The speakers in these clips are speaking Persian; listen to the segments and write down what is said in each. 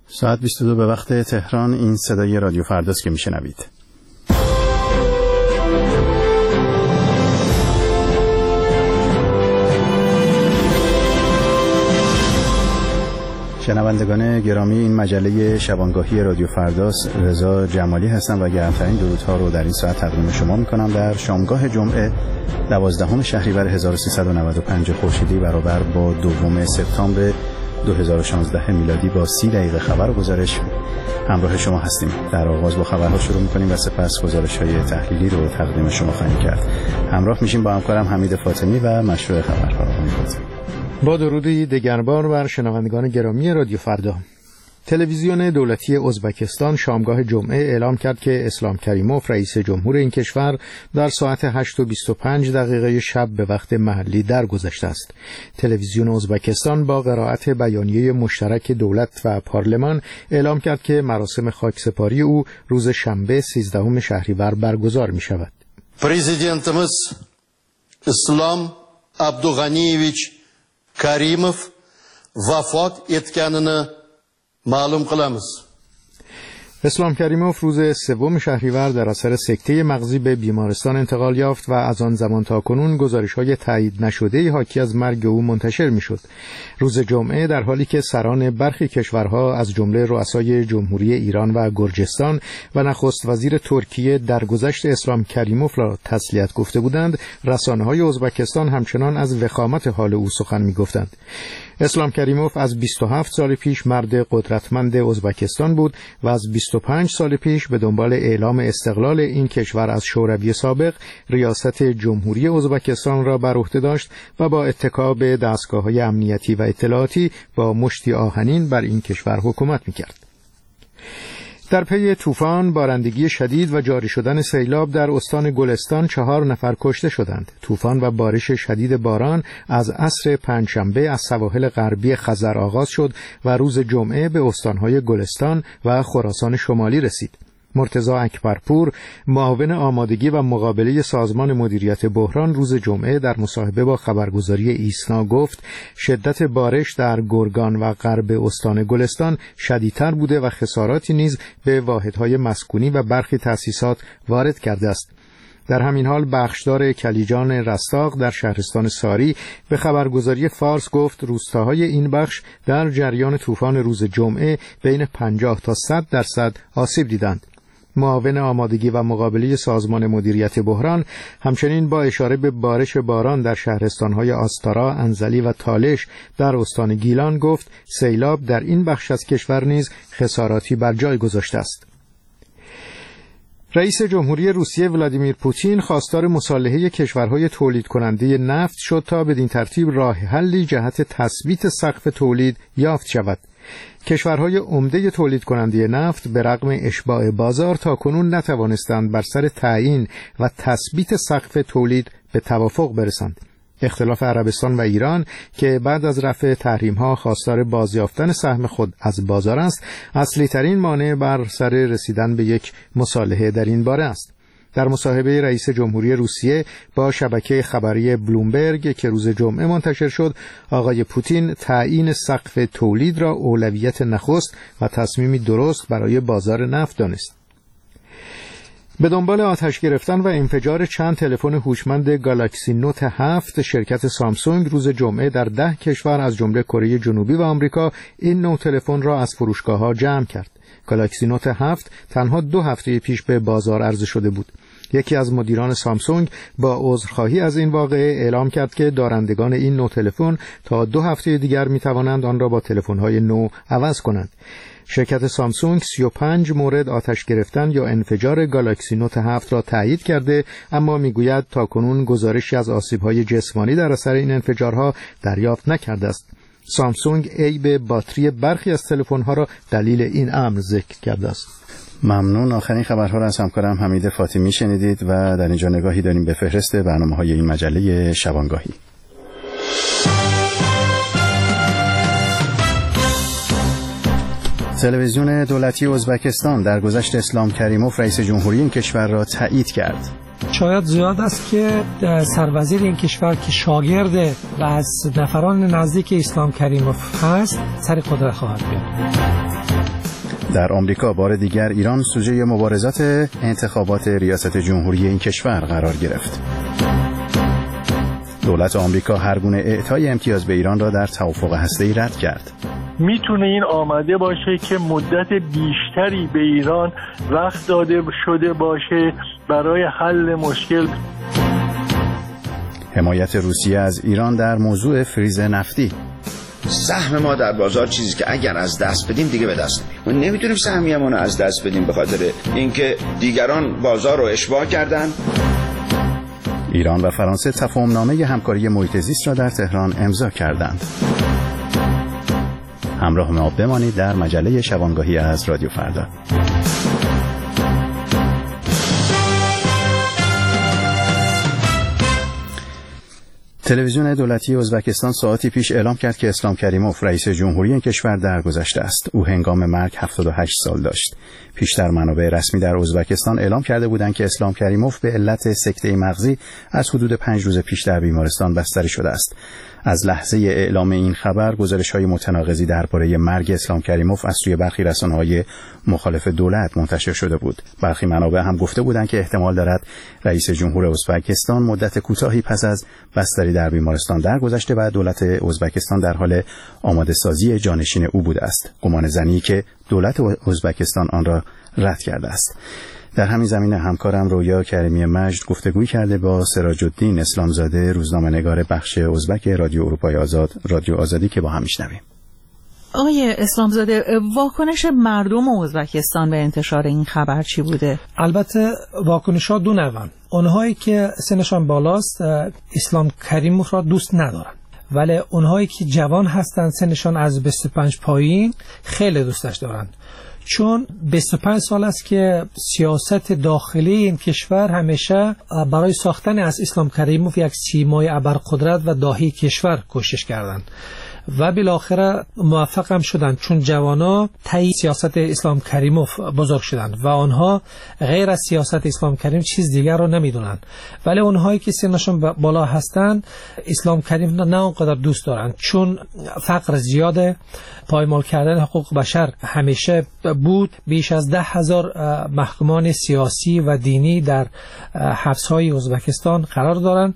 ساعت 22 به وقت تهران. این صدای رادیو فرداست که میشنوید. شنوندگان گرامی، این مجله شبانگاهی رادیو فرداست. رضا جمالی هستم و گرمترین درودها رو در این ساعت تقدیم شما میکنم در شامگاه جمعه 12 شهریور 1395 خورشیدی برابر با 2 سپتامبر 2016 میلادی با 30 دقیقه خبر و گزارش همراه شما هستیم. در آغاز با خبرها شروع میکنیم و سپس گزارش‌های تحلیلی رو تقدیم شما خواهیم کرد. همراه میشیم با همکارم حمید فاطمی و مشروع خبرها. با درودی دگربار بر شنوندگان گرامی رادیو فردا. تلویزیون دولتی ازبکستان شامگاه جمعه اعلام کرد که اسلام کریموف رئیس جمهور این کشور در ساعت 8:25 شب به وقت محلی درگذشته است. تلویزیون ازبکستان با قرائت بیانیه مشترک دولت و پارلمان اعلام کرد که مراسم خاکسپاری او روز شنبه 13 شهریور برگزار می شود. پرزیدنتimiz اسلام عبدالغنیویچ کریموف وفات etganini معلوم قلمز. اسلام کریموف روز 3 شهریور در اثر سکته مغزی به بیمارستان انتقال یافت و از آن زمان تا کنون گزارش‌های تایید نشده حاکی از مرگ او منتشر می‌شد. روز جمعه در حالی که سران برخی کشورها از جمله رؤسای جمهوری ایران و گرجستان و نخست وزیر ترکیه درگذشت اسلام کریموف را تسلیت گفته بودند، رسانه‌های ازبکستان همچنان از وخامت حال او سخن می‌گفتند. اسلام کریموف از 27 سال پیش مرد قدرتمند ازبکستان بود و از 25 سال پیش به دنبال اعلام استقلال این کشور از شوروی سابق ریاست جمهوری ازبکستان را بر عهده داشت و با اتکا به دستگاه‌های امنیتی و اطلاعاتی با مشتی آهنین بر این کشور حکومت می‌کرد. در پی طوفان، بارندگی شدید و جاری شدن سیلاب در استان گلستان 4 نفر کشته شدند. طوفان و بارش شدید باران از عصر پنجشنبه از سواحل غربی خزر آغاز شد و روز جمعه به استانهای گلستان و خراسان شمالی رسید. مرتضی اکبرپور، معاون آمادگی و مقابله سازمان مدیریت بحران، روز جمعه در مصاحبه با خبرگزاری ایسنا گفت شدت بارش در گرگان و غرب استان گلستان شدیدتر بوده و خساراتی نیز به واحدهای مسکونی و برخی تأسیسات وارد کرده است. در همین حال بخشدار کلیجان رستاق در شهرستان ساری به خبرگزاری فارس گفت روستاهای این بخش در جریان طوفان روز جمعه بین 50 تا 100% آسیب دیدند. معاون آمادگی و مقابله سازمان مدیریت بحران همچنین با اشاره به بارش باران در شهرستان‌های آستارا، انزلی و تالش در استان گیلان گفت سیلاب در این بخش از کشور نیز خساراتی بر جای گذاشته است. رئیس جمهوری روسیه ولادیمیر پوتین خواستار مصالحه کشورهای تولید کننده نفت شد تا بدین ترتیب راه حلی جهت تثبیت سقف تولید یافت شود. کشورهای عمده تولید کننده نفت به رغم اشباع بازار تا کنون نتوانستند بر سر تعیین و تثبیت سقف تولید به توافق برسند. اختلاف عربستان و ایران که بعد از رفع تحریم‌ها خواستار بازیافتن سهم خود از بازار است، اصلی ترین مانع بر سر رسیدن به یک مصالحه در این باره است. در مصاحبه رئیس جمهوری روسیه با شبکه خبری بلومبرگ که روز جمعه منتشر شد، آقای پوتین تعیین سقف تولید را اولویت نخست و تصمیمی درست برای بازار نفت دانست. به دنبال آتش گرفتن و انفجار چند تلفن هوشمند گالاکسی نوت 7 شرکت سامسونگ روز جمعه در 10 کشور از جمله کره جنوبی و آمریکا این نوع تلفن را از فروشگاه‌ها جمع کرد. گالاکسی نوت 7 تنها 2 هفته پیش به بازار عرضه شده بود. یکی از مدیران سامسونگ با عذرخواهی از این واقعه اعلام کرد که دارندگان این نوع تلفن تا 2 هفته دیگر می‌توانند آن را با تلفن‌های نو عوض کنند. شرکت سامسونگ 35 مورد آتش گرفتن یا انفجار گالاکسی نوت 7 را تایید کرده، اما میگوید تاکنون گزارشی از آسیب‌های جسمانی در اثر این انفجارها دریافت نکرده است. سامسونگ عیب باتری برخی از تلفن‌ها را دلیل این امر ذکر کرده است. ممنون. آخرین خبرها را از همکارم حمید فاطمی شنیدید و در اینجا نگاهی داریم به فهرست برنامه‌های این مجله شبانگاهی. تلویزیون دولتی ازبکستان درگذشت اسلام کریموف رئیس جمهوری این کشور را تایید کرد. شاید زیاد است که سروزیر این کشور که شاگرد و از نفران نزدیک اسلام کریموف هست سر قدرت خواهد بیاد. در آمریکا بار دیگر ایران سوژه مبارزات انتخابات ریاست جمهوری این کشور قرار گرفت. دولت آمریکا هر گونه اعطای امتیاز به ایران را در توافق هسته‌ای رد کرد. میتونه این آمده باشه که مدت بیشتری به ایران وقت داده شده باشه برای حل مشکل. حمایت روسیه از ایران در موضوع فریز نفتی. سهم ما در بازار چیزی که اگر از دست بدیم دیگه به دست نمیاریم. ما نمیتونیم سهمیمون رو از دست بدیم به خاطر اینکه دیگران بازار رو اشباع کردن. ایران و فرانسه تفاهمنامه همکاری محیط زیست را در تهران امضا کردند. همراه ما بمانید در مجله شبانگاهی از رادیو فردا. تلویزیون دولتی ازبکستان ساعتی پیش اعلام کرد که اسلام کریموف رئیس جمهوری این کشور درگذشته است. او هنگام مرگ 78 سال داشت. پیشتر منابع رسمی در ازبکستان اعلام کرده بودند که اسلام کریموف به علت سکته مغزی از حدود 5 روز پیش در بیمارستان بستری شده است. از لحظه اعلام این خبر گزارش‌های متناقضی درباره مرگ اسلام کریموف از سوی برخی رسانه‌های مخالف دولت منتشر شده بود. برخی منابع هم گفته بودند که احتمال دارد رئیس جمهور ازبکستان مدت کوتاهی پس از بستری در بیمارستان درگذشته و دولت ازبکستان در حال آماده سازی جانشین او بوده است. گمان زنی که دولت ازبکستان آن را رد کرده است. در همین زمینه همکارم رویا کریمی مجد گفتگوی کرده با سراج الدین اسلامزاده، روزنامه‌نگار بخش ازبک رادیو اروپای آزاد، رادیو آزادی، که با هم میشنویم. آقای اسلامزاده، واکنش مردم ازبکستان به انتشار این خبر چی بوده؟ البته واکنش‌ها دو نوعن. اونهایی که سنشان بالاست اسلام کریموف را دوست ندارن، ولی اونهایی که جوان هستن سنشان از 25 پایین خیلی دوستش دارن، چون 25 سال است که سیاست داخلی این کشور همیشه برای ساختن از اسلام کریموف یک سیمای ابرقدرت و داهی کشور کوشش کردند و بالاخره موفق هم شدند، چون جوانا طی سیاست اسلام کریموف بزرگ شدند و آنها غیر از سیاست اسلام کریم چیز دیگر رو نمیدونند. ولی اونهایی که سنشون بالا هستند اسلام کریم نه اونقدر دوست دارند، چون فقر زیاده، پایمال کردن حقوق بشر همیشه بود. بیش از 10,000 محکومان سیاسی و دینی در حبس‌های ازبکستان قرار دارند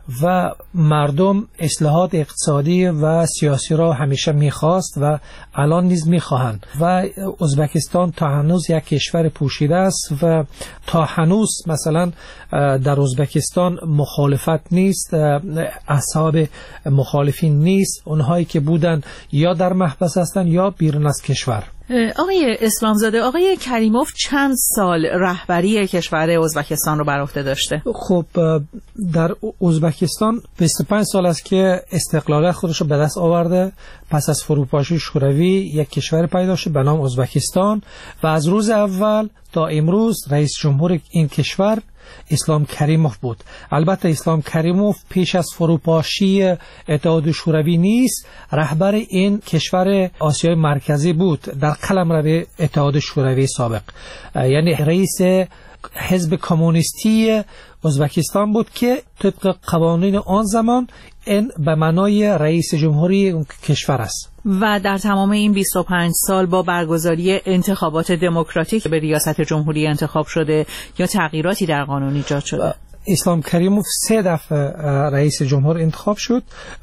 و مردم اصلاحات اقتصادی و سیاسی را همیشه میخواست و الان نیز میخواهند و ازبکستان تا هنوز یک کشور پوشیده است و تا هنوز مثلا در ازبکستان مخالفت نیست، اصحاب مخالفین نیست، اونهایی که بودن یا در محبس هستند یا بیرون از کشور. آقای اسلامزاده، آقای کریموف چند سال رهبری کشور ازبکستان رو بر عهده داشته؟ خب در ازبکستان 25 سال است که استقلالیت خودش رو به دست آورده. پس از فروپاشی شوروی یک کشور پیدا شد به نام ازبکستان و از روز اول تا امروز رئیس جمهور این کشور اسلام کریموف بود. البته اسلام کریموف پیش از فروپاشی اتحاد شوروی نیست، رهبر این کشور آسیای مرکزی بود در قلمرو اتحاد شوروی سابق، یعنی رئیس حزب کمونیستی ازبکستان بود که طبق قوانین آن زمان این به معنای رئیس جمهوری اون کشور است. و در تمام این 25 سال با برگزاری انتخابات دموکراتیک به ریاست جمهوری انتخاب شده یا تغییراتی در قانون ایجاد شده؟ اسلام کریموف 3 دفعه رئیس جمهور انتخاب شد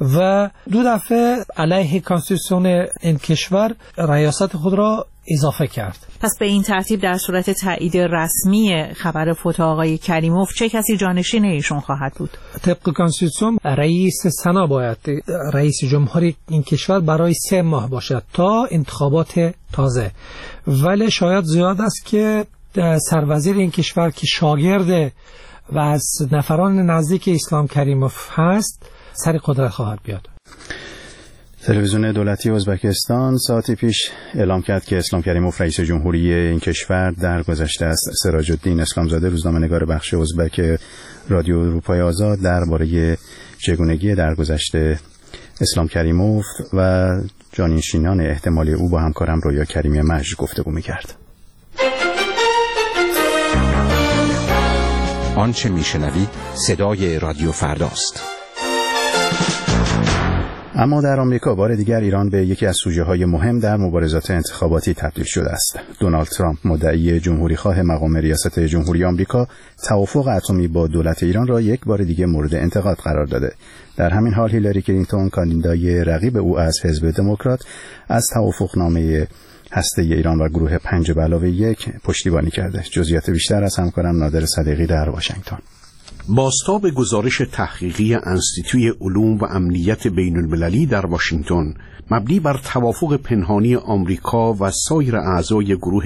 و 2 دفعه علیه کانستیتوسیون این کشور ریاست خود را اضافه کرد. پس به این ترتیب در صورت تایید رسمی خبر فوت آقای کریموف چه کسی جانشین ایشون خواهد بود؟ طبق کانستیتوسیون رئیس سنا باید رئیس جمهوری این کشور برای 3 ماه باشد تا انتخابات تازه، ولی شاید زیاد است که سروزیر این کشور که شاگرد و از نفران نزدیک اسلام کریموف هست سر قدرت خواهد بیاد. تلویزیون دولتی ازبکستان ساعتی پیش اعلام کرد که اسلام کریموف رئیس جمهوری این کشور درگذشته است. سراج الدین اسلامزاده، روزنامه‌نگار بخش ازبک رادیو اروپای آزاد، درباره چگونگی درگذشت اسلام کریموف و جانشینان احتمالی او با همکارم رویا کریمی مجد گفتگو می‌کرد. آنچه میشنوید صدای رادیو فرداست. اما در آمریکا بار دیگر ایران به یکی از سوژه‌های مهم در مبارزات انتخاباتی تبدیل شده است. دونالد ترامپ مدعی جمهوریخواه مقام ریاست جمهوری آمریکا توافق اتمی با دولت ایران را یک بار دیگه مورد انتقاد قرار داده. در همین حال هیلاری کلینتون کاندیدای رقیب او از حزب دموکرات از توافقنامه هسته ایران و گروه 5+1 پشتیبانی کرده. جزئیات بیشتر از همکارم نادر صدیقی در واشنگتن. بازتاب گزارش تحقیقی انستیتوی علوم و امنیت بین المللی در واشنگتن مبنی بر توافق پنهانی آمریکا و سایر اعضای گروه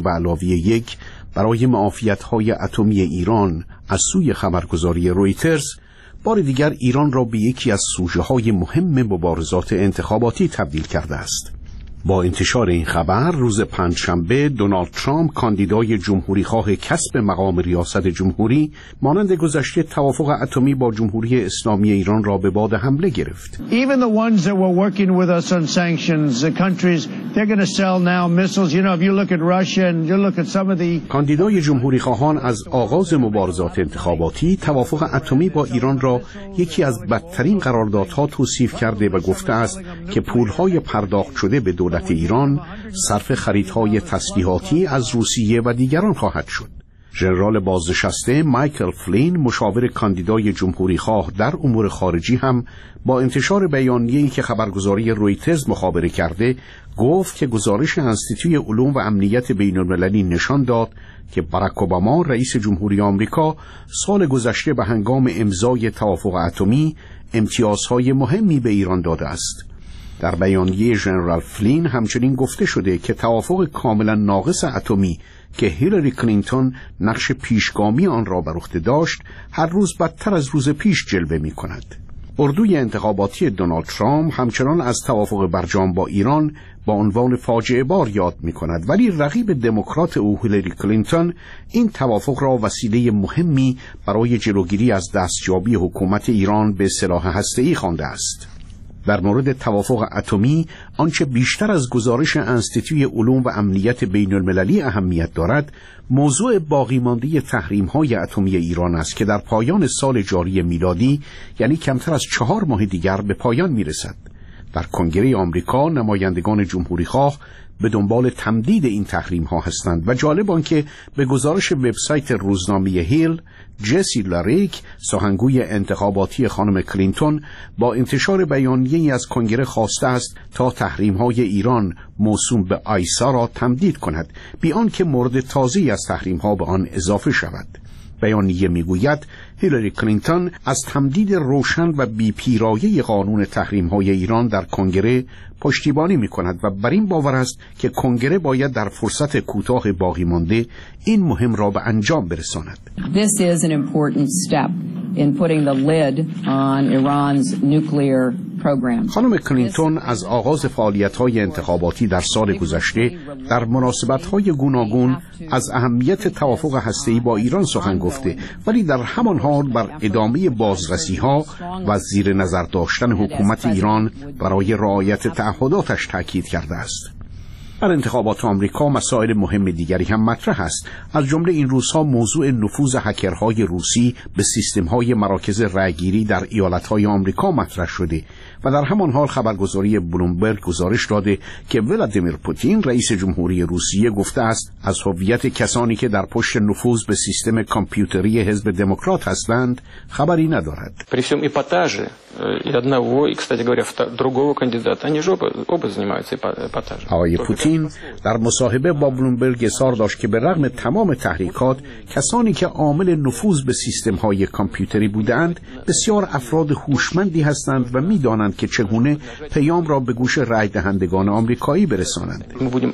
5+1 برای معافیت‌های اتمی ایران از سوی خبرگزاری رویترز بار دیگر ایران را به یکی از سوژه‌های مهم مبارزات انتخاباتی تبدیل کرده است. با انتشار این خبر روز پنجشنبه دونالد ترامپ کاندیدای جمهوریخواه کسب مقام ریاست جمهوری مانند گذشته توافق اتمی با جمهوری اسلامی ایران را به باد حمله گرفت. Even the ones that were working with us on sanctions, the countries they're going to sell now missiles. You know, if you look at Russia and you look at some of the کاندیدای جمهوریخواهان از آغاز مبارزات انتخاباتی توافق اتمی با ایران را یکی از بدترین قراردادها توصیف کرده و گفته است که پولهای پرداخت شده به دولت ایران صرف خریدهای تسلیحاتی از روسیه و دیگران خواهد شد. ژنرال بازنشسته مایکل فلین مشاور کاندیدای جمهوریخواه در امور خارجی هم با انتشار بیانیه‌ای که خبرگزاری رویترز مخابره کرده گفت که گزارش انستیتوی علوم و امنیت بین المللی نشان داد که باراک اوباما رئیس جمهوری آمریکا سال گذشته به هنگام امضای توافق اتمی امتیازهای مهمی به ایران داده است. در بیانیه ژنرال فلین همچنین گفته شده که توافق کاملا ناقص اتمی که هیلاری کلینتون نقش پیشگامی آن را بر عهده داشت هر روز بدتر از روز پیش جلوه می کند. اردوی انتخاباتی دونالد ترامپ همچنان از توافق برجام با ایران با عنوان فاجعه بار یاد می کند، ولی رقیب دموکرات او هیلاری کلینتون این توافق را وسیله مهمی برای جلوگیری از دستیابی حکومت ایران به سلاح هسته‌ای خوانده است. در مورد توافق اتمی آنچه بیشتر از گزارش انستیتوی علوم و امنیت بین المللی اهمیت دارد موضوع باقی مانده تحریم‌های اتمی ایران است که در پایان سال جاری میلادی یعنی کمتر از 4 ماه دیگر به پایان میرسد. در کنگره آمریکا نمایندگان جمهوریخواه به دنبال تمدید این تحریم‌ها هستند و جالب آنکه به گزارش وبسایت روزنامه هیل جسی لاریک سخنگوی انتخاباتی خانم کلینتون با انتشار بیانیه‌ای از کنگره خواسته است تا تحریم‌های ایران موسوم به آیسا را تمدید کند بی آنکه مورد تازه‌ای از تحریم‌ها به آن اضافه شود. بیانیه میگوید هیلاری کلینتون از تمدید روشن و بی‌پیرایه قانون تحریم‌های ایران در کنگره پشتیبانی می‌کند و بر این باور است که کنگره باید در فرصت کوتاه باقی مانده این مهم را به انجام برساند. This is an important step in putting the lid on Iran's nuclear program. خانم کلینتون از آغاز فعالیت‌های انتخاباتی در سال گذشته در مناسبت‌های گوناگون از اهمیت توافق هسته‌ای با ایران سخن گفته، ولی در همان حال بر ادامه بازرسی‌ها و زیر نظر داشتن حکومت ایران برای رعایت تعهداتش تاکید کرده است. در انتخابات آمریکا مسائل مهم دیگری هم مطرح است. از جمله این روزها موضوع نفوذ هکرهای روسی به سیستم‌های مراکز رأیگیری در ایالت‌های آمریکا مطرح شده و در همان حال خبرگزاری بلومبرگ گزارش داده که ولادیمیر پوتین رئیس جمهوری روسیه گفته است از هویت کسانی که در پشت نفوذ به سیستم کامپیوتری حزب دموکرات هستند خبری ندارد. При всем эпатаже и одного, и, кстати говоря, другого кандидата, они же оба занимаются эпатажем. آقای پوتین در مصاحبه با بلومبرگ اظهار داشت که به رغم تمام تحریکات کسانی که عامل نفوذ به سیستم‌های کامپیوتری بودند بسیار افراد هوشمندی هستند و می‌دانند که چگونه پیام را به گوش رای دهندگان آمریکایی برسانند.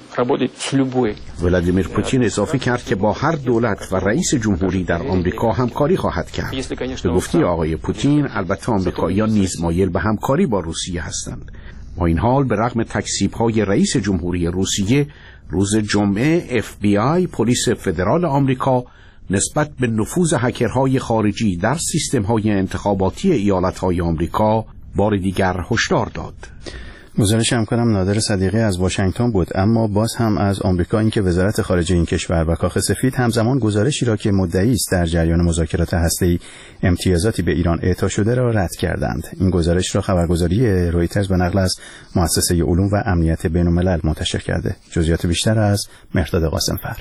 ولادیمیر پوتین اضافه کرد که با هر دولت و رئیس جمهوری در آمریکا همکاری خواهد کرد. به گفته آقای پوتین البته آمریکاییان نیز مایل به همکاری با روسیه هستند. با این حال به رغم تکذیب‌های رئیس جمهوری روسیه روز جمعه FBI پلیس فدرال آمریکا نسبت به نفوذ هکرهای خارجی در سیستم‌های انتخاباتی ایالت‌های آمریکا بار دیگر هشدار داد. گزارش همکارم نادر صدیقی از واشنگتن بود. اما باز هم از آمریکا اینکه وزارت خارجه این کشور و کاخ سفید همزمان گزارشی را که مدعی است در جریان مذاکرات هسته‌ای امتیازاتی به ایران اعطا شده را رد کردند. این گزارش را خبرگزاری رویترز به نقل از مؤسسه علوم و امنیت بین‌الملل منتشر کرده. جزئیات بیشتر از مهرداد قاسم‌فر.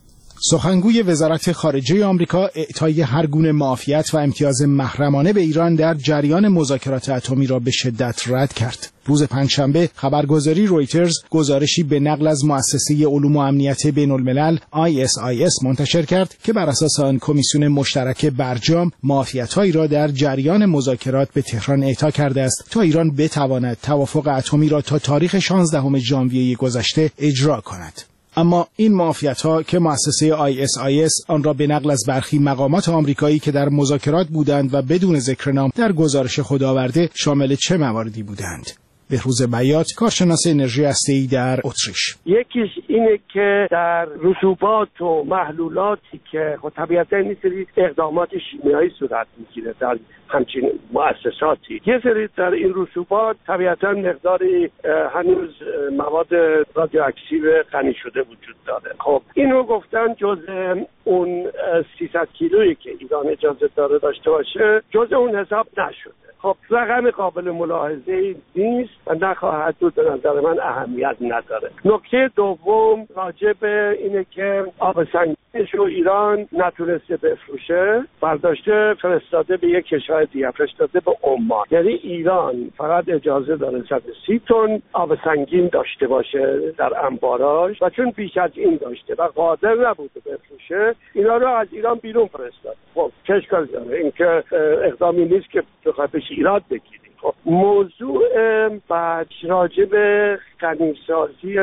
سخنگوی وزارت خارجه آمریکا اعطای هر گونه معافیت و امتیاز محرمانه به ایران در جریان مذاکرات اتمی را به شدت رد کرد. روز پنجشنبه خبرگزاری رویترز گزارشی به نقل از مؤسسه علوم و امنیت بین‌الملل ISIS منتشر کرد که بر اساس آن کمیسیون مشترک برجام معافیت‌هایی را در جریان مذاکرات به تهران اعطا کرده است تا ایران بتواند توافق اتمی را تا تاریخ 16 ژانویه گذشته اجرا کند. اما این معافیت‌ها که مؤسسه ISIS آن را به نقل از برخی مقامات آمریکایی که در مذاکرات بودند و بدون ذکر نام در گزارش خود آورده شامل چه مواردی بودند؟ بهروز بیات، کارشناس انرژی هسته‌ای در اتریش: یکیش اینه که در رسوبات و محلولاتی که طبیعتاً این سری اقدامات شیمیایی صورت میگیره در همچین مؤسساتی، یه سری در این رسوبات طبیعتاً مقداری هنوز مواد رادیواکتیو غنی شده وجود داره. خب اینو گفتن جزء اون 300 کیلویی که ایران اجازه داره داشته باشه جزء اون حساب نشده. خب رقم قابل ملاحظه‌ای نیست و نخواهد بود، به نظر من اهمیت نداره. نکته دوم راجع به اینه که آب سنگینش رو ایران نتونسته بفروشه، برداشته فرستاده به یک کشور دیگه، فرستاده به عمان. یعنی ایران فقط اجازه داره 130 تن آب سنگین داشته باشه در انباراش و چون بیش از این داشته و قادر نبوده بفروشه، اینا رو از ایران بیرون فرستاد. خب چه اشکالی داره؟ این که اقدامی نیست که بخواد بشه ایراد بگیریم. خب موضوع بعد راجع به غنیسازی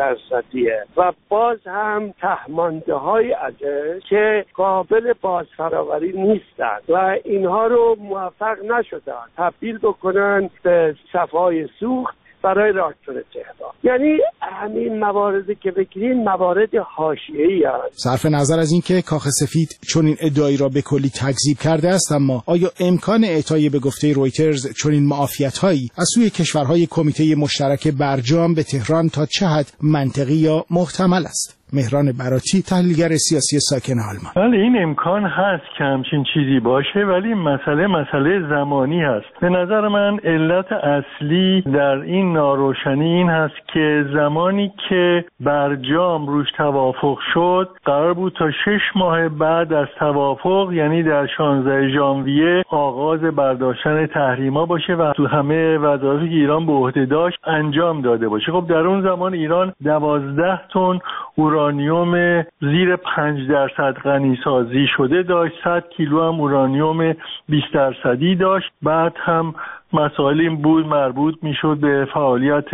20% و باز هم تهمانده های ازش که قابل بازفراوری نیستند و اینها رو موفق نشدن تبدیل بکنن به صفای سوخت برای راکتور تهران. یعنی همین مواردی که بگیرین موارد حاشیه‌ای هست. صرف نظر از اینکه کاخ سفید چون این ادعایی را به کلی تکذیب کرده است، اما آیا امکان اعطای به گفته رویترز چون این معافیت‌هایی از سوی کشورهای کمیته مشترک برجام به تهران تا چه حد منطقی یا محتمل است؟ مهران براتی، تحلیلگر سیاسی ساکن آلمان: بله این امکان هست که همچین چیزی باشه، ولی مسئله زمانی هست. به نظر من علت اصلی در این ناروشنی این هست که زمانی که برجام روش توافق شد قرار بود تا 6 ماه بعد از توافق، یعنی در 16 ژانویه آغاز برداشتن تحریما باشه و تو همه وظایفی که ایران به عهده داشت انجام داده باشه. خب در اون زمان ایران 12 تن اورانیوم زیر 5% غنی سازی شده داشت، 100 کیلو هم اورانیوم 20% داشت. بعد هم مسائل این بود مربوط میشد به فعالیت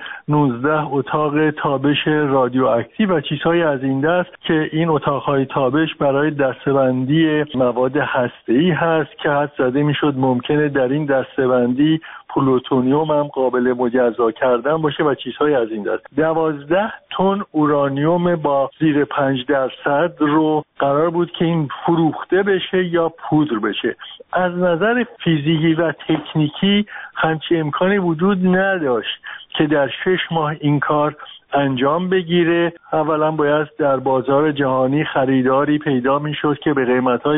19 اتاق تابش رادیواکتیو و چیزهای از این دست که این اتاقهای تابش برای دسته‌بندی مواد هسته‌ای هست که حد زده میشد ممکنه در این دسته‌بندی پلوتونیوم هم قابل مجزا کردن باشه و چیزهای از این دست. 12 تن اورانیوم با زیر 5% رو قرار بود که این فروخته بشه یا پودر بشه. از نظر فیزیکی و تکنیکی همچین امکانی وجود نداشت که در 6 ماه این کار انجام بگیره. اولا باید در بازار جهانی خریداری پیدا میشد که به قیمت‌های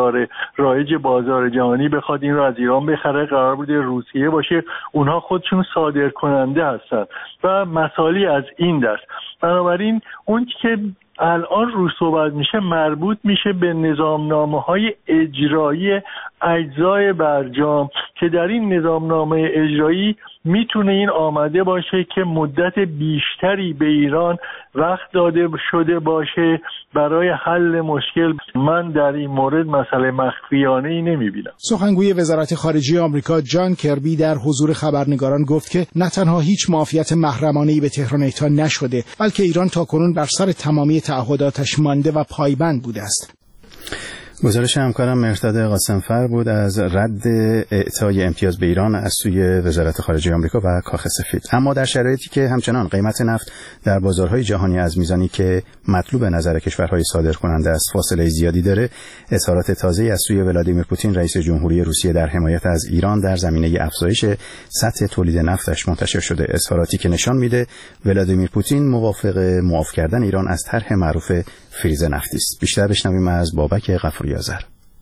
رایج بازار جهانی بخواد این رو از ایران بخره. قرار بوده روسیه باشه، اونها خودشون صادر کننده هستن و مسائلی از این دست. بنابراین اون که الان رو صحبت میشه مربوط میشه به نظامنامه‌های اجرایی اجزای برجام که در این نظامنامه اجرایی میتونه این آمده باشه که مدت بیشتری به ایران وقت داده شده باشه برای حل مشکل. من در این مورد مسئله مخفیانه ای نمیبینم. سخنگوی وزارت خارجه آمریکا جان کربی در حضور خبرنگاران گفت که نه تنها هیچ معافیت محرمانه‌ای به تهران اعطا نشده، بلکه ایران تاکنون بر سر تمامی تعهداتش مانده و پایبند بوده است. گزارش همکارم مرداد قاسمفر بود از رد اعطای امتیاز به ایران از سوی وزارت خارجه آمریکا و کاخ سفید. اما در شرایطی که همچنان قیمت نفت در بازارهای جهانی از میزانی که مطلوب نظر کشورهای صادرکننده است فاصله زیادی داره، اظهارات تازه‌ای از سوی ولادیمیر پوتین رئیس جمهوری روسیه در حمایت از ایران در زمینه افزایش سطح تولید نفتش منتشر شده. اظهاراتی که نشان میده ولادیمیر پوتین موافق معاف کردن ایران از طرح معروف فریز نفتی است. بیشتر بشنویم از بابک غفوری آذر.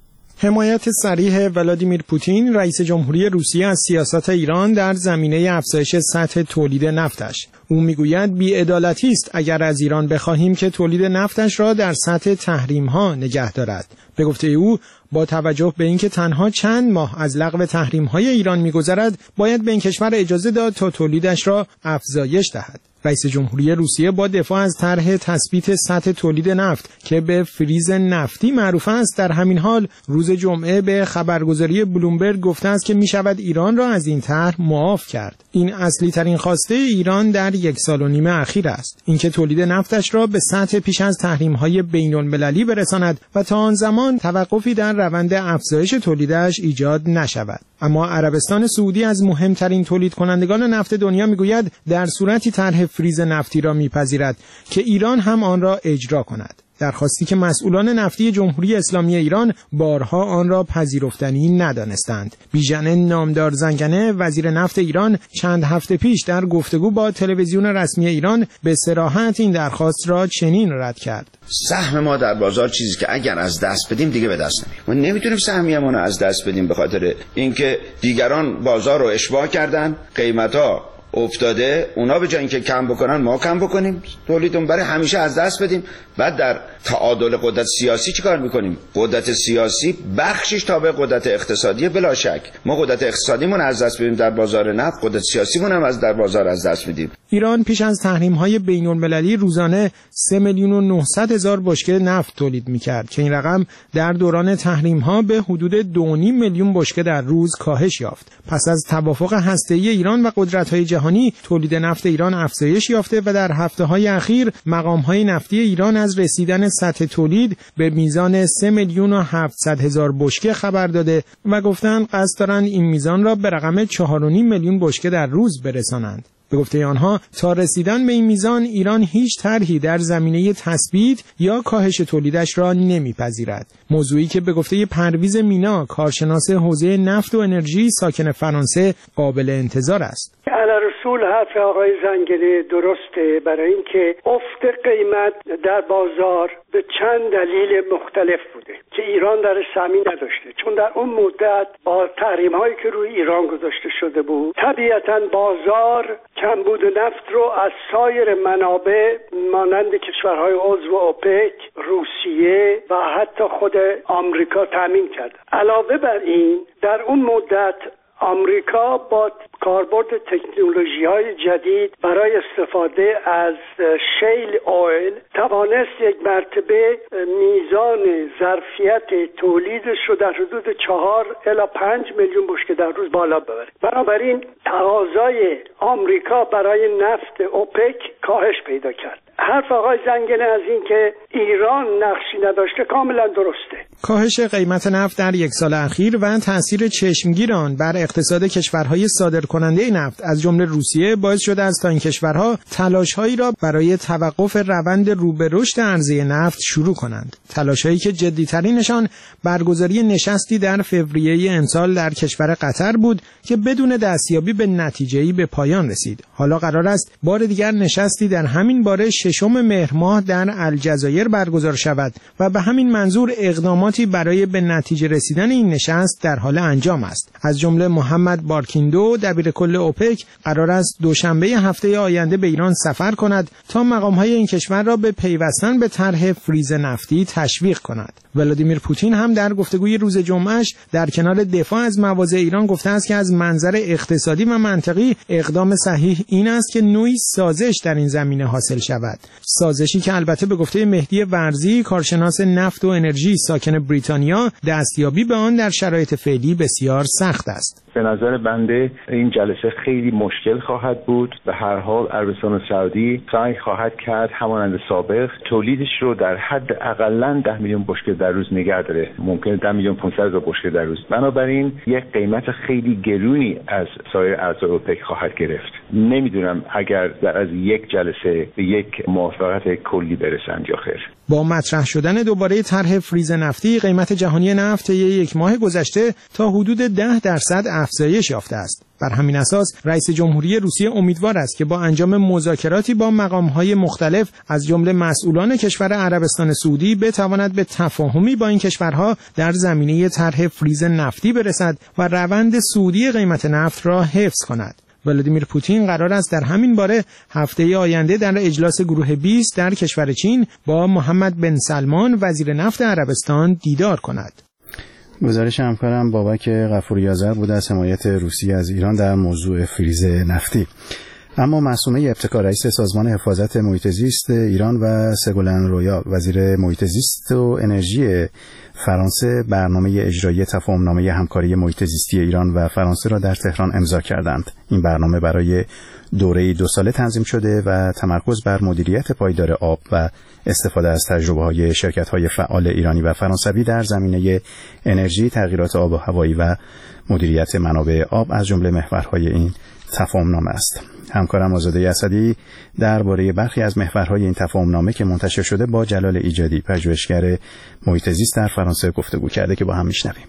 حمایت صریح ولادیمیر پوتین رئیس جمهوری روسیه از سیاست ایران در زمینه افزایش سطح تولید نفتش. او میگوید بی‌عدالتی است اگر از ایران بخواهیم که تولید نفتش را در سطح تحریم‌ها نگه دارد. به گفته او با توجه به اینکه تنها چند ماه از لغو تحریم‌های ایران می‌گذرد، باید به این کشور اجازه داد تا تولیدش را افزایش دهد. رئیس جمهوری روسیه با دفاع از طرح تثبیت سطح تولید نفت که به فریز نفتی معروف است، در همین حال روز جمعه به خبرگزاری بلومبرگ گفته است که می‌شود ایران را از این طرح معاف کرد. این اصلی ترین خواسته ایران در 1.5 سال اخیر است، اینکه تولید نفتش را به سطح پیش از تحریم‌های بین‌المللی برساند و تا آن زمان توقفی در روند افزایش تولیدش ایجاد نشود. اما عربستان سعودی از مهمترین تولید کنندگان نفت دنیا میگوید در صورتی طرح فریز نفتی را میپذیرد که ایران هم آن را اجرا کند. درخواستی که مسئولان نفتی جمهوری اسلامی ایران بارها آن را پذیرفتنی ندانستند. بیژن نامدار زنگنه وزیر نفت ایران چند هفته پیش در گفتگو با تلویزیون رسمی ایران به صراحت این درخواست را چنین رد کرد: سهم ما در بازار چیزی که اگر از دست بدیم دیگه به دست نمیاد. ما نمیتونیم سهمیمون رو از دست بدیم به خاطر اینکه دیگران بازار رو اشباع کردن، قیمت‌ها افتاده، اونا به جای اینکه کم بکنن ما کم بکنیم، تولیدمون برای همیشه از دست بدیم. بعد در تعادل قدرت سیاسی چیکار میکنیم؟ قدرت سیاسی بخشش تابع قدرت اقتصادی بلا شک. ما قدرت اقتصادیمون از دست بدیم در بازار نفت، قدرت سیاسیمون هم در بازار از دست میدیم. ایران پیش از تحریم‌های بین‌المللی روزانه 3,900,000 بشکه نفت تولید میکرد که این رقم در دوران تحریم‌ها به حدود 2.5 میلیون بشکه در روز کاهش یافت. پس از توافق هسته‌ای ایران و قدرت‌های جهانی، تولید نفت ایران افزایش یافته و در هفته‌های اخیر مقام‌های نفتی ایران از رسیدن سطح تولید به میزان 3,700,000 بشکه خبر داده و گفتند قصد دارند این میزان را به رقم 4.5 میلیون بشکه در روز برسانند. به گفته آنها تا رسیدن به این میزان ایران هیچ طرحی در زمینه تثبیت یا کاهش تولیدش را نمیپذیرد. موضوعی که به گفته پرویز مینا کارشناس حوزه نفت و انرژی ساکن فرانسه قابل انتظار است. رسول حرف آقای زنگنه درسته، برای اینکه افت قیمت در بازار به چند دلیل مختلف بوده که ایران درش سهمی نداشته، چون در اون مدت با تحریم هایی که روی ایران گذاشته شده بود طبیعتاً بازار کمبود نفت رو از سایر منابع مانند کشورهای عضو اوپک، روسیه و حتی خود آمریکا تامین کرد. علاوه بر این در اون مدت آمریکا با کاربرد تکنولوژی‌های جدید برای استفاده از شیل اویل توانست یک مرتبه میزان ظرفیت تولیدش رو در حدود 4 الی 5 میلیون بشکه در روز بالا ببره. بنابراین تقاضای آمریکا برای نفت اوپک کاهش پیدا کرد. حرف آقای زنگنه از این که ایران نقشی نداشته کاملا درسته. کاهش قیمت نفت در 1 سال اخیر و تاثیر چشمگیر آن بر اقتصاد کشورهای صادرکننده نفت از جمله روسیه باعث شده است تا این کشورها تلاش‌هایی را برای توقف روند رو به رشد عرضه نفت شروع کنند. تلاش‌هایی که جدی‌ترینشان برگزاری نشستی در فوریه امسال در کشور قطر بود که بدون دستیابی به نتیجه‌ای به پایان رسید. حالا قرار است بار دیگر نشستی در همین باره 6 مهر ماه در الجزایر برگزار شود و به همین منظور اقداماتی برای به نتیجه رسیدن این نشست در حال انجام است. از جمله محمد بارکیندو دبیر کل اوپک قرار است دوشنبه هفته آینده به ایران سفر کند تا مقام‌های این کشور را به پیوستن به طرح فریز نفتی تشویق کند. ولادیمیر پوتین هم در گفتگوی روز جمعهش در کنار دفاع از مواضع ایران گفته است که از منظر اقتصادی و منطقی اقدام صحیح این است که نوعی سازش در این زمینه حاصل شود. سازشی که البته به گفته مهدی مهدی ورزی، کارشناس نفت و انرژی ساکن بریتانیا، دستیابی به آن در شرایط فعلی بسیار سخت است. به نظر بنده این جلسه خیلی مشکل خواهد بود. به هر حال عربستان سعودی سعی خواهد کرد همانند سابق تولیدش رو در حد اقلاً 10 میلیون بشکه در روز نگه داره، ممکنه 10 میلیون 500 هزار بشکه در روز. بنابراین یک قیمت خیلی گرونی از سایر اعضای اوپک خواهد گرفت. نمیدونم اگر در از یک جلسه به یک موافقت کلی برسند یا خیر. با مطرح شدن دوباره طرح فریز نفتی، قیمت جهانی نفت یک ماه گذشته تا حدود 10% افزایش یافته است. بر همین اساس رئیس جمهوری روسیه امیدوار است که با انجام مذاکراتی با مقام‌های مختلف از جمله مسئولان کشور عربستان سعودی بتواند به تفاهمی با این کشورها در زمینه طرح فریز نفتی برسد و روند صعودی قیمت نفت را حفظ کند. ولادیمیر پوتین قرار است در همین باره هفته آینده در اجلاس گروه 20 در کشور چین با محمد بن سلمان وزیر نفت عربستان دیدار کند. گزارش همکارم بابک غفوری آذر بود از حمایت روسیه از ایران در موضوع فریز نفتی. اما معصومه ابتکار رئیس سازمان حفاظت محیط زیست ایران و سگولن رویال وزیر محیط زیست و انرژی فرانسه برنامه اجرایی تفاهمنامه همکاری محیط زیستی ایران و فرانسه را در تهران امضا کردند. این برنامه برای دوره 2 ساله تنظیم شده و تمرکز بر مدیریت پایدار آب و استفاده از تجربه‌های شرکت‌های فعال ایرانی و فرانسوی در زمینه انرژی، تغییرات آب و هوایی و مدیریت منابع آب از جمله محورهای این تفاهمنامه است. همکارم آزاده اسدی درباره برخی از محورهای این تفاهمنامه که منتشر شده با جلال ایجادی، پژوهشگر محیط زیست در فرانسه گفتگو کرده که با هم میشنویم.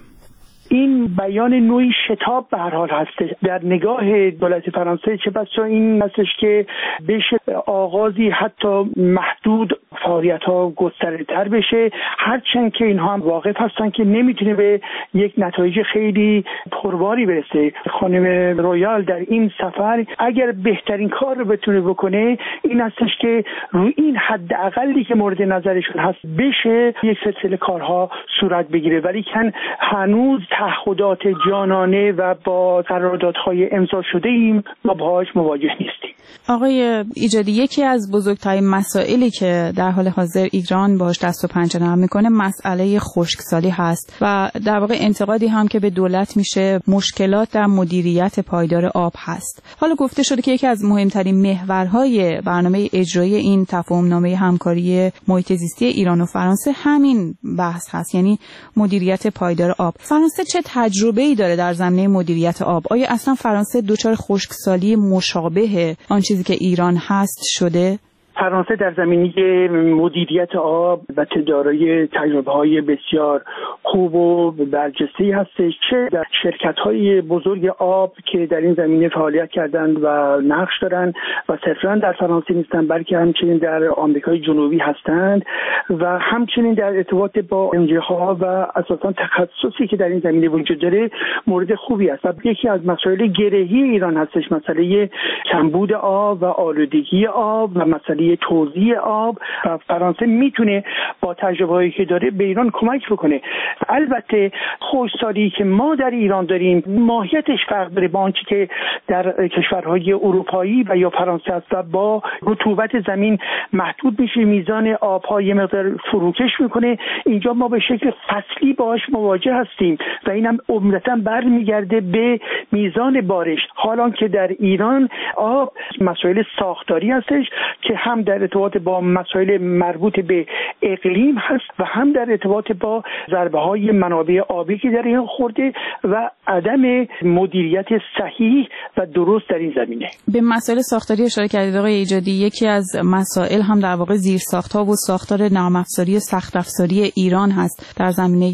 این بیان نوعی شتاب به هر حال هست در نگاه دولت فرانسه، چه بسا این هستش که بشه آغازی حتی محدود فعالیت‌ها گسترده‌تر بشه، هرچند که اینها هم واقف هستن که نمیتونه به یک نتایج خیلی پرباری برسه. خانم رویال در این سفر اگر بهترین کار رو بتونه بکنه این هستش که روی این حداقلی که مورد نظرشون هست بشه یک سلسله کارها صورت بگیره، ولی کن هنوز تعهدات جانانه و با قراردادهای امضا شده ایم ما باهاش مواجه نیستیم. آقای ایجادی، یکی از بزرگترین مسائلی که در حال حاضر ایران باهاش دست و پنجه نرم میکنه مسئله خشکسالی هست و در واقع انتقادی هم که به دولت میشه مشکلات در مدیریت پایدار آب هست. حالا گفته شده که یکی از مهمترین محورهای برنامه اجرایی این تفاهمنامه همکاری محیط زیستی ایران و فرانسه همین بحث هست، یعنی مدیریت پایدار آب. فرانسه چه تجربه‌ای داره در زمینه مدیریت آب؟ آیا اصلا فرانسه دچار خشکسالی مشابه آن چیزی که ایران هست شده؟ فرانسه در زمینه مدیریت آب و دارای تجربه‌های بسیار خوب و برجسته‌ای هستش، چه در شرکت‌های بزرگ آب که در این زمینه فعالیت کردند و نقش دارند و صرفاً در فرانسه نیستند بلکه همچنین در آمریکای جنوبی هستند و همچنین در ارتباط با انرژی‌ها و اساساً تخصصی که در این زمینه وجود داره مورد خوبی است. و یکی از مسائل گرهی ایران هستش مسئله کمبود آب و آلودگی آب و مسئله توزیع آب و فرانسه میتونه با تجربه‌ای که داره به ایران کمک بکنه. البته خشکسالی که ما در ایران داریم ماهیتش فرق داره با آنچه که در کشورهای اروپایی و یا فرانسه است و با رطوبت زمین محدود میشه، میزان آب‌ها یه مقدار فروکش میکنه. اینجا ما به شکل فصلی باهاش مواجه هستیم و اینم عمدتاً برمیگرده به میزان بارش، حالا که در ایران آب مسائل ساختاری هستش که هم در ارتباط با مسائل مربوط به اقلیم هست و هم در ارتباط با ضربه‌های منابع آبی که در این خورده و عدم مدیریت صحیح و درست در این زمینه. به مسائل ساختاری اشاره کردید آقای ایجادی. یکی از مسائل هم در واقع زیرساخت‌ها و ساختار نرم افزاری و سخت افزاری ایران هست در زمینه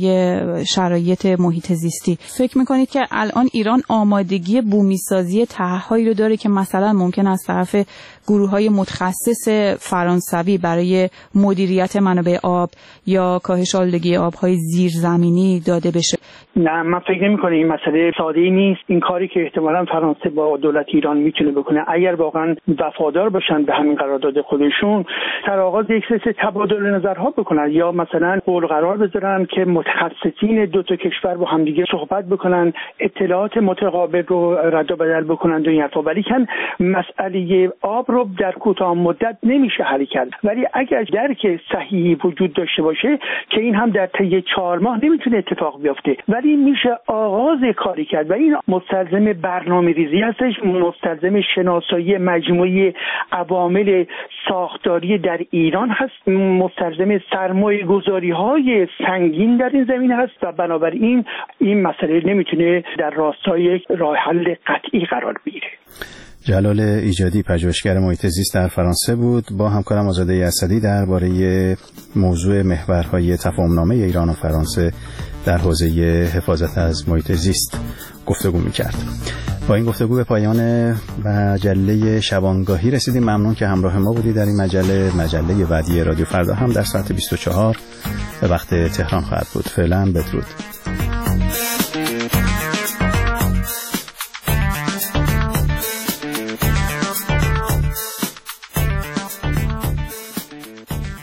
شرایط محیط زیستی. فکر می‌کنید که الان ایران آمادگی بومی‌سازی طرح‌هایی رو داره که مثلا ممکن است طرف گروه‌های متخصص فرانسوی برای مدیریت منابع آب یا کاهش آلودگی آب‌های زیرزمینی داده بشه؟ نه، من فکر نمی‌کنم این مسئله ساده‌ای نیست. این کاری که احتمالاً فرانسه با دولت ایران میتونه بکنه اگر واقعاً وفادار باشن به همین قرارداد خودشون، در آغاز یک سری تبادل نظرها بکنن یا مثلا قول قرار بذارن که متخصصین دو تا کشور با همدیگه صحبت بکنن، اطلاعات متقابل رو رد و بدل بکنن و این حرفا. ولی مسئله آب رو رو در کوتاه مدت نمیشه حل کرد، ولی اگر درک صحیحی وجود داشته باشه که این هم در طی 4 ماه نمیتونه اتفاق بیفته، ولی میشه آغاز کاری کرد و این مستلزم برنامه‌ریزی هستش، مستلزم شناسایی مجموعی عوامل ساختاری در ایران هست، مستلزم سرمایه‌گذاری‌های سنگین در این زمینه هست و بنابراین این مسئله نمیتونه در راستای راه حل قطعی قرار بگیره. جلال ایجادی، پژوهشگر محیط زیست در فرانسه بود، با همکارم آزاده اسدی درباره موضوع محورهای تفاهم‌نامه ایران و فرانسه در حوزه حفاظت از محیط زیست گفتگو می‌کرد. با این گفتگو به پایان مجله شبانگاهی رسیدیم. ممنون که همراه ما بودید در این مجله بعدی رادیو فردا هم در ساعت 24 به وقت تهران خواهد بود. فعلا بدرود.